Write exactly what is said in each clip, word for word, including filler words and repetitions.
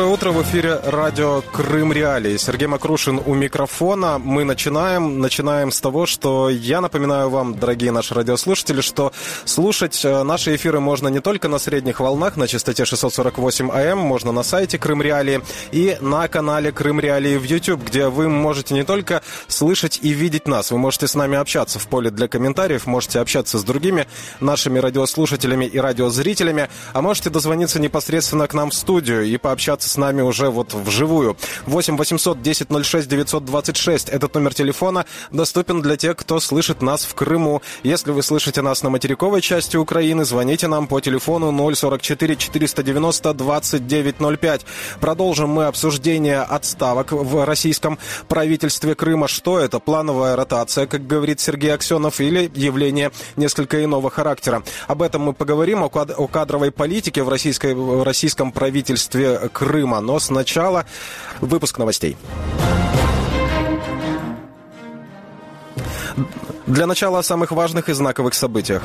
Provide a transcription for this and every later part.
Доброе утро, в эфире радио «Крым Реалии». Сергей Макрушин у микрофона. Мы начинаем. Начинаем с того, что я напоминаю вам, дорогие наши радиослушатели, что слушать наши эфиры можно не только на средних волнах, на частоте шестьсот сорок восемь АМ, можно на сайте «Крым Реалии» и на канале «Крым Реалии» в YouTube, где вы можете не только слышать и видеть нас, вы можете с нами общаться в поле для комментариев, можете общаться с другими нашими радиослушателями и радиозрителями, а можете дозвониться непосредственно к нам в студию и пообщаться с нами уже вот вживую. восемь восемьсот десять ноль шесть девятьсот двадцать шесть. Этот номер телефона доступен для тех, кто слышит нас в Крыму. Если вы слышите нас на материковой части Украины, звоните нам по телефону ноль сорок четыре четыреста девяносто двадцать девять ноль пять. Продолжим мы обсуждение отставок в российском правительстве Крыма. Что это? Плановая ротация, как говорит Сергей Аксенов, или явление несколько иного характера? Об этом мы поговорим, о кадровой политике в, российской, в российском правительстве Крыма. Но сначала выпуск новостей. Для начала о самых важных и знаковых событиях.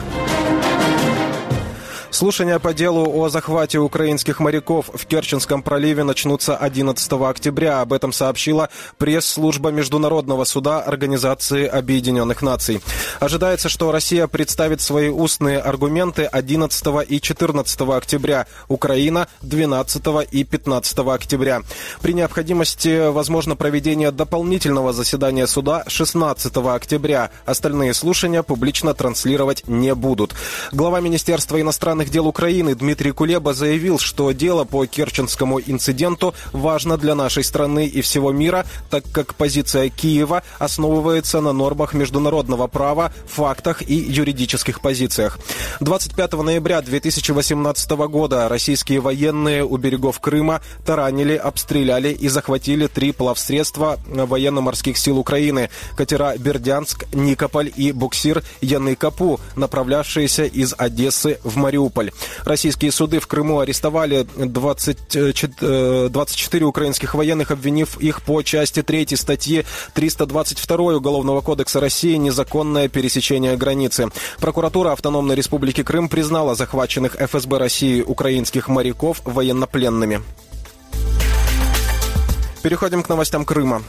Слушания по делу о захвате украинских моряков в Керченском проливе начнутся одиннадцатого октября. Об этом сообщила пресс-служба Международного суда Организации Объединенных Наций. Ожидается, что Россия представит свои устные аргументы одиннадцатого и четырнадцатого октября, Украина двенадцатого и пятнадцатого октября. При необходимости возможно проведение дополнительного заседания суда шестнадцатого октября. Остальные слушания публично транслировать не будут. Глава Министерства иностранных дел Украины Дмитрий Кулеба заявил, что дело по Керченскому инциденту важно для нашей страны и всего мира, так как позиция Киева основывается на нормах международного права, фактах и юридических позициях. двадцать пятого ноября две тысячи восемнадцатого года российские военные у берегов Крыма таранили, обстреляли и захватили три плавсредства военно-морских сил Украины: катера «Бердянск», «Никополь» и буксир «Яны-Капу», направлявшиеся из Одессы в Мариуполь. Российские суды в Крыму арестовали двадцать четыре украинских военных, обвинив их по части третьей статьи триста двадцать два Уголовного кодекса России «Незаконное пересечение границы». Прокуратура Автономной Республики Крым признала захваченных эф эс бэ России украинских моряков военнопленными. Переходим к новостям Крыма.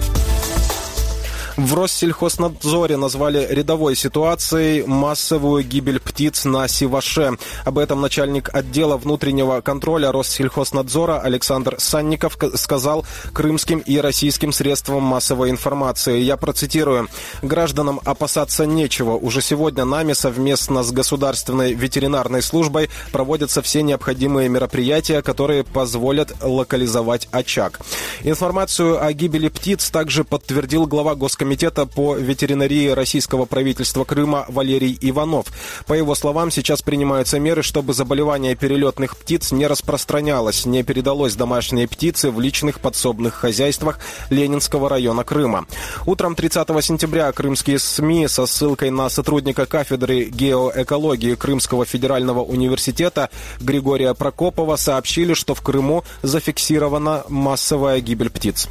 В Россельхознадзоре назвали рядовой ситуацией массовую гибель птиц на Сиваше. Об этом начальник отдела внутреннего контроля Россельхознадзора Александр Санников сказал крымским и российским средствам массовой информации. Я процитирую: «Гражданам опасаться нечего. Уже сегодня нами совместно с Государственной ветеринарной службой проводятся все необходимые мероприятия, которые позволят локализовать очаг». Информацию о гибели птиц также подтвердил глава Госкомитета Комитета по ветеринарии российского правительства Крыма Валерий Иванов. По его словам, сейчас принимаются меры, чтобы заболевание перелетных птиц не распространялось, не передалось домашние птицы в личных подсобных хозяйствах Ленинского района Крыма. Утром тридцатого сентября крымские СМИ со ссылкой на сотрудника кафедры геоэкологии Крымского федерального университета Григория Прокопова сообщили, что в Крыму зафиксирована массовая гибель птиц.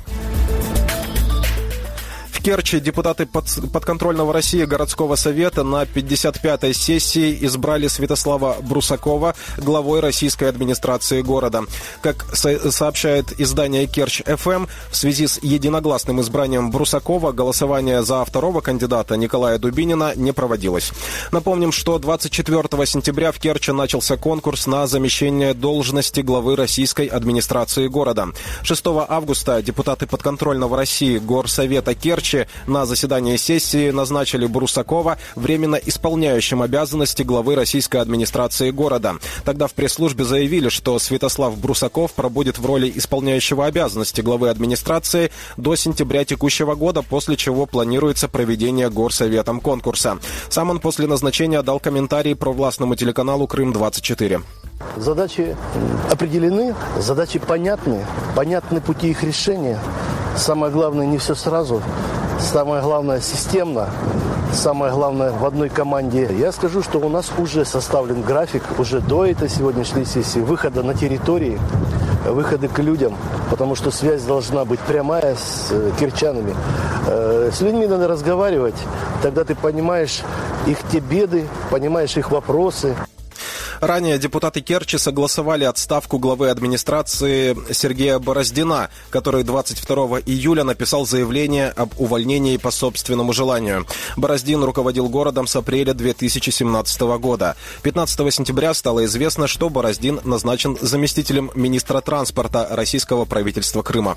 В Керчи депутаты подконтрольного России городского совета на пятьдесят пятой сессии избрали Святослава Брусакова главой российской администрации города. Как со- сообщает издание Керчь эф эм, в связи с единогласным избранием Брусакова голосование за второго кандидата Николая Дубинина не проводилось. Напомним, что двадцать четвертого сентября в Керчи начался конкурс на замещение должности главы российской администрации города. шестого августа депутаты подконтрольного России Горсовета Керчи на заседании сессии назначили Брусакова временно исполняющим обязанности главы российской администрации города. Тогда в пресс-службе заявили, что Святослав Брусаков пробудет в роли исполняющего обязанности главы администрации до сентября текущего года, после чего планируется проведение горсоветом конкурса. Сам он после назначения дал комментарий провластному телеканалу Крым двадцать четыре. Задачи определены, задачи понятны, понятны пути их решения. Самое главное, не все сразу. Самое главное, системно. Самое главное, в одной команде. Я скажу, что у нас уже составлен график, уже до этой сегодняшней сессии, выхода на территории, выхода к людям, потому что связь должна быть прямая с керчанами. С людьми надо разговаривать, тогда ты понимаешь их те беды, понимаешь их вопросы. Ранее депутаты Керчи согласовали отставку главы администрации Сергея Бороздина, который двадцать второго июля написал заявление об увольнении по собственному желанию. Бороздин руководил городом с апреля две тысячи семнадцатого года. пятнадцатого сентября стало известно, что Бороздин назначен заместителем министра транспорта российского правительства Крыма.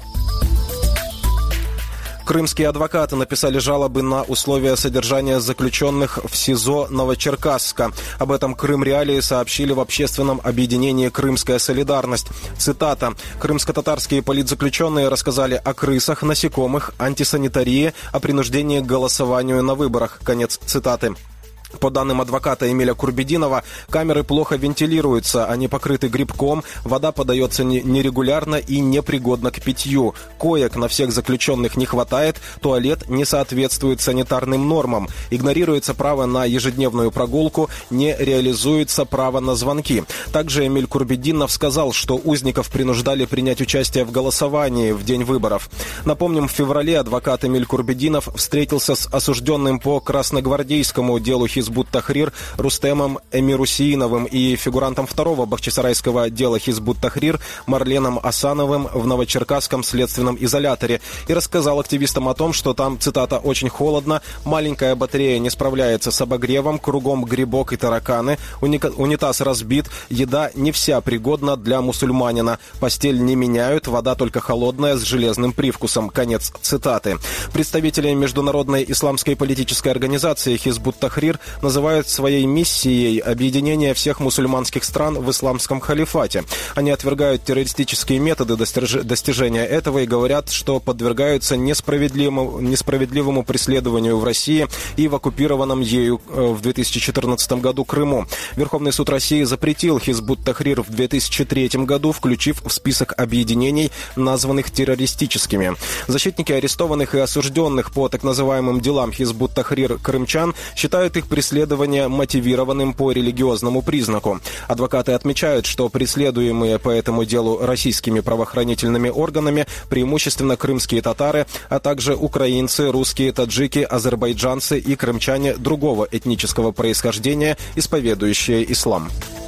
Крымские адвокаты написали жалобы на условия содержания заключенных в СИЗО Новочеркасска. Об этом Крым-Реалии сообщили в общественном объединении «Крымская солидарность». Цитата. «Крымско-татарские политзаключенные рассказали о крысах, насекомых, антисанитарии, о принуждении к голосованию на выборах». Конец цитаты. По данным адвоката Эмиля Курбединова, камеры плохо вентилируются, они покрыты грибком, вода подается нерегулярно и непригодна к питью. Коек на всех заключенных не хватает, туалет не соответствует санитарным нормам, игнорируется право на ежедневную прогулку, не реализуется право на звонки. Также Эмиль Курбединов сказал, что узников принуждали принять участие в голосовании в день выборов. Напомним, в феврале адвокат Эмиль Курбединов встретился с осужденным по красногвардейскому делу Хизбут Тахрир Рустемом Эмирусииновым и фигурантом второго бахчисарайского дела Хизбут Тахрир Марленом Асановым в Новочеркасском следственном изоляторе и рассказал активистам о том, что там, цитата, «очень холодно, маленькая батарея не справляется с обогревом, кругом грибок и тараканы, унитаз разбит, еда не вся пригодна для мусульманина, постель не меняют, вода только холодная с железным привкусом». Конец цитаты. Представители международной исламской политической организации Хизбут Тахрир называют своей миссией объединение всех мусульманских стран в исламском халифате. Они отвергают террористические методы достижения этого и говорят, что подвергаются несправедливому, несправедливому преследованию в России и в оккупированном ею в две тысячи четырнадцатом году Крыму. Верховный суд России запретил Хизбут Тахрир в две тысячи третьем году, включив в список объединений, названных террористическими. Защитники арестованных и осужденных по так называемым делам Хизбут Тахрир крымчан считают их преследование мотивированным по религиозному признаку. Адвокаты отмечают, что преследуемые по этому делу российскими правоохранительными органами преимущественно крымские татары, а также украинцы, русские, таджики, азербайджанцы и крымчане другого этнического происхождения, исповедующие ислам.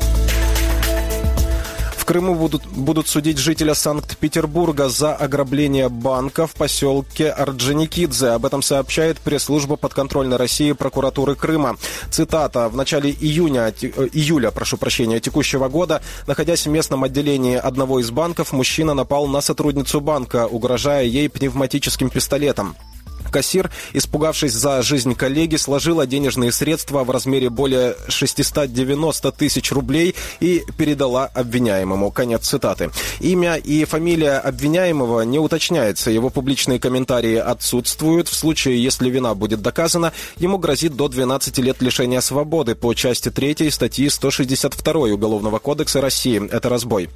В Крыму будут, будут судить жителя Санкт-Петербурга за ограбление банка в поселке Орджоникидзе. Об этом сообщает пресс-служба подконтрольной России прокуратуры Крыма. Цитата. В начале июня, июля прошу прощения, текущего года, находясь в местном отделении одного из банков, мужчина напал на сотрудницу банка, угрожая ей пневматическим пистолетом. Кассир, испугавшись за жизнь коллеги, сложила денежные средства в размере более шестьсот девяносто тысяч рублей и передала обвиняемому. Конец цитаты. Имя и фамилия обвиняемого не уточняется. Его публичные комментарии отсутствуют. В случае, если вина будет доказана, ему грозит до двенадцати лет лишения свободы по части третьей статьи сто шестьдесят два Уголовного кодекса России. Это разбой.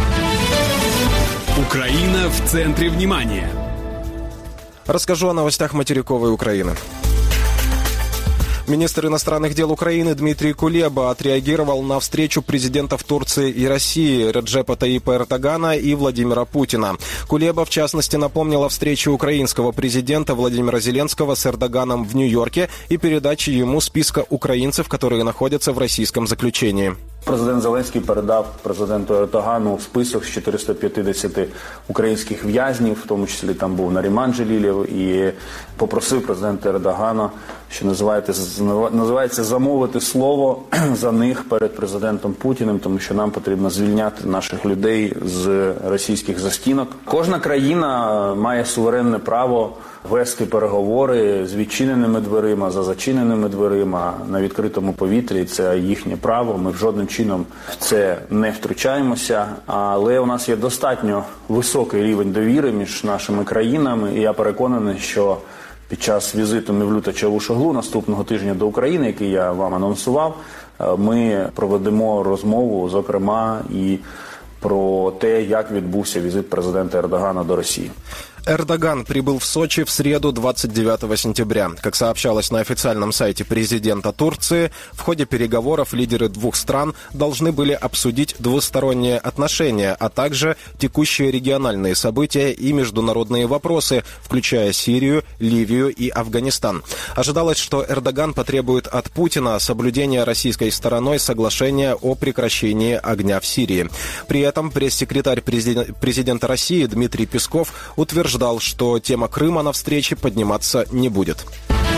Украина в центре внимания. Расскажу о новостях материковой Украины. Министр иностранных дел Украины Дмитрий Кулеба отреагировал на встречу президентов Турции и России Реджепа Таипа Эрдогана и Владимира Путина. Кулеба, в частности, напомнил о встрече украинского президента Владимира Зеленского с Эрдоганом в Нью-Йорке и передаче ему списка украинцев, которые находятся в российском заключении. Президент Зеленський передав президенту Ердогану список з чотириста п'ятдесят українських в'язнів, в тому числі там був Наріман Джелілєв, і попросив президента Ердогана, що називається замовити слово за них перед президентом Путіним, тому що нам потрібно звільняти наших людей з російських застінок. Кожна країна має суверенне право вести переговори з відчиненими дверима, за зачиненими дверима, на відкритому повітрі. Це їхнє право, ми в жодним чином в це не втручаємося. Але у нас є достатньо високий рівень довіри між нашими країнами, і я переконаний, що під час візиту Мевлюта Чавушоглу наступного тижня до України, який я вам анонсував, ми проведемо розмову, зокрема, і про те, як відбувся візит президента Ердогана до Росії. Эрдоган прибыл в Сочи в среду, двадцать девятого сентября. Как сообщалось на официальном сайте президента Турции, в ходе переговоров лидеры двух стран должны были обсудить двусторонние отношения, а также текущие региональные события и международные вопросы, включая Сирию, Ливию и Афганистан. Ожидалось, что Эрдоган потребует от Путина соблюдения российской стороной соглашения о прекращении огня в Сирии. При этом пресс-секретарь президента России Дмитрий Песков утверждал, что тема Крыма на встрече подниматься не будет.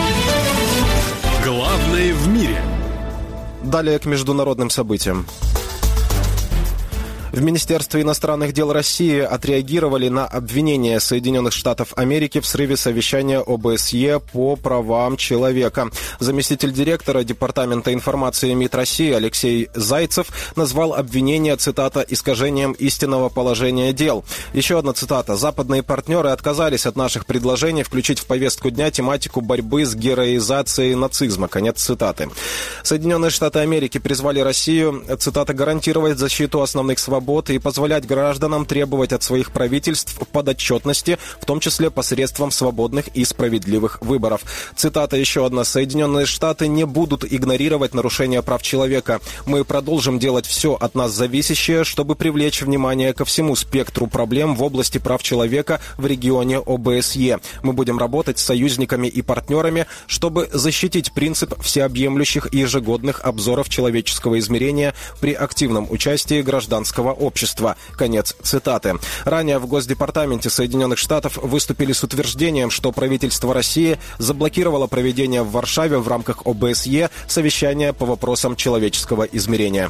Главное в мире. Далее к международным событиям. В Министерстве иностранных дел России отреагировали на обвинение Соединенных Штатов Америки в срыве совещания о бэ эс е по правам человека. Заместитель директора Департамента информации МИД России Алексей Зайцев назвал обвинение, цитата, «искажением истинного положения дел». Еще одна цитата. «Западные партнеры отказались от наших предложений включить в повестку дня тематику борьбы с героизацией нацизма». Конец цитаты. Соединенные Штаты Америки призвали Россию, цитата, «гарантировать защиту основных свобод и позволять гражданам требовать от своих правительств подотчетности, в том числе посредством свободных и справедливых выборов». Цитата еще одна. «Соединенные Штаты не будут игнорировать нарушения прав человека. Мы продолжим делать все от нас зависящее, чтобы привлечь внимание ко всему спектру проблем в области прав человека в регионе о бэ эс е. Мы будем работать с союзниками и партнерами, чтобы защитить принцип всеобъемлющих и ежегодных обзоров человеческого измерения при активном участии гражданского общества». Конец цитаты. Ранее в Госдепартаменте Соединенных Штатов выступили с утверждением, что правительство России заблокировало проведение в Варшаве в рамках о бэ эс е совещания по вопросам человеческого измерения.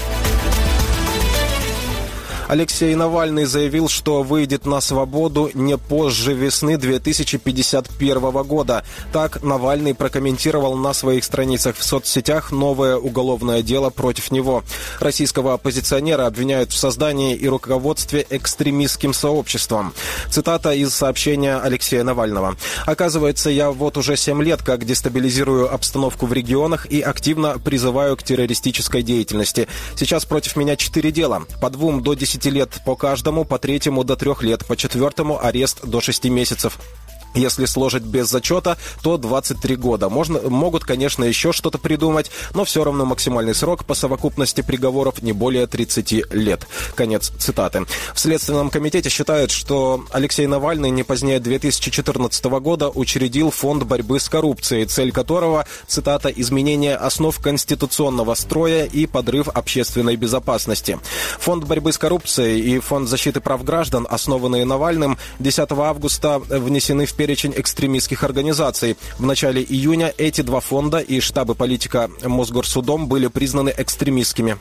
Алексей Навальный заявил, что выйдет на свободу не позже весны две тысячи пятьдесят первого года. Так Навальный прокомментировал на своих страницах в соцсетях новое уголовное дело против него. Российского оппозиционера обвиняют в создании и руководстве экстремистским сообществом. Цитата из сообщения Алексея Навального. «Оказывается, я вот уже семь лет как дестабилизирую обстановку в регионах и активно призываю к террористической деятельности. Сейчас против меня четыре дела. По двум до десяти лет по каждому, по третьему до трех лет, по четвертому арест до шести месяцев. Если сложить без зачета, то двадцать три года. Можно, могут, конечно, еще что-то придумать, но все равно максимальный срок по совокупности приговоров не более тридцати лет». Конец цитаты. В Следственном комитете считают, что Алексей Навальный не позднее две тысячи четырнадцатого года учредил фонд борьбы с коррупцией, цель которого, цитата, «изменение основ конституционного строя и подрыв общественной безопасности». Фонд борьбы с коррупцией и фонд защиты прав граждан, основанные Навальным, десятого августа внесены в перечень перечень экстремистских организаций. В начале июня эти два фонда и штабы политика Мосгорсудом были признаны экстремистскими.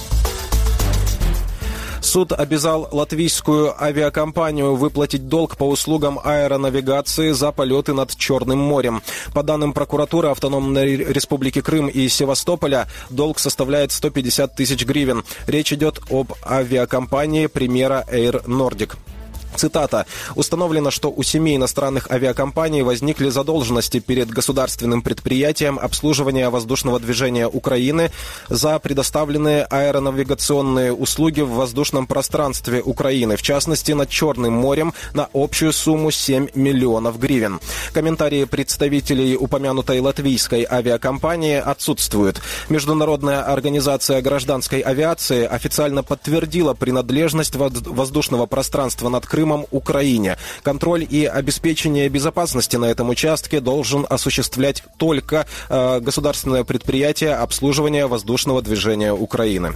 Суд обязал латвийскую авиакомпанию выплатить долг по услугам аэронавигации за полеты над Черным морем. По данным прокуратуры Автономной Республики Крым и Севастополя, долг составляет сто пятьдесят тысяч гривен. Речь идет об авиакомпании Primera Air Nordic. Цитата. «Установлено, что у семи иностранных авиакомпаний возникли задолженности перед государственным предприятием обслуживания воздушного движения Украины за предоставленные аэронавигационные услуги в воздушном пространстве Украины, в частности, над Черным морем, на общую сумму семь миллионов гривен». Комментарии представителей упомянутой латвийской авиакомпании отсутствуют. Международная организация гражданской авиации официально подтвердила принадлежность воздушного пространства над Крымом Украине. Контроль и обеспечение безопасности на этом участке должен осуществлять только э, государственное предприятие обслуживания воздушного движения Украины.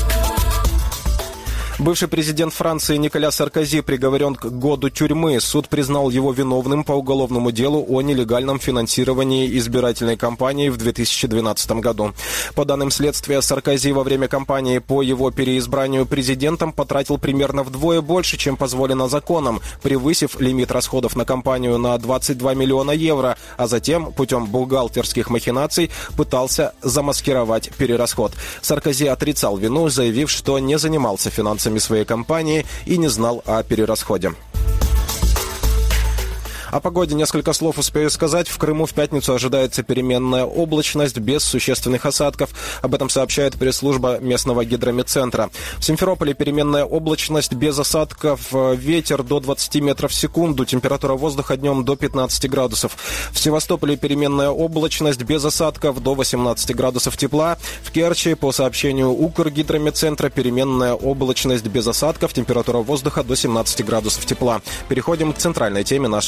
Бывший президент Франции Николя Саркози приговорен к году тюрьмы. Суд признал его виновным по уголовному делу о нелегальном финансировании избирательной кампании в две тысячи двенадцатом году. По данным следствия, Саркози во время кампании по его переизбранию президентом потратил примерно вдвое больше, чем позволено законом, превысив лимит расходов на кампанию на двадцать два миллиона евро, а затем путем бухгалтерских махинаций пытался замаскировать перерасход. Саркози отрицал вину, заявив, что не занимался финансами своей компании и не знал о перерасходе. О погоде несколько слов успею сказать. В Крыму в пятницу ожидается переменная облачность без существенных осадков. Об этом сообщает пресс-служба местного гидрометцентра. В Симферополе переменная облачность без осадков. Ветер до двадцати метров в секунду. Температура воздуха днем до пятнадцати градусов. В Севастополе переменная облачность без осадков до восемнадцати градусов тепла. В Керчи, по сообщению Укргидрометцентра, переменная облачность без осадков. Температура воздуха до семнадцати градусов тепла. Переходим к центральной теме нашей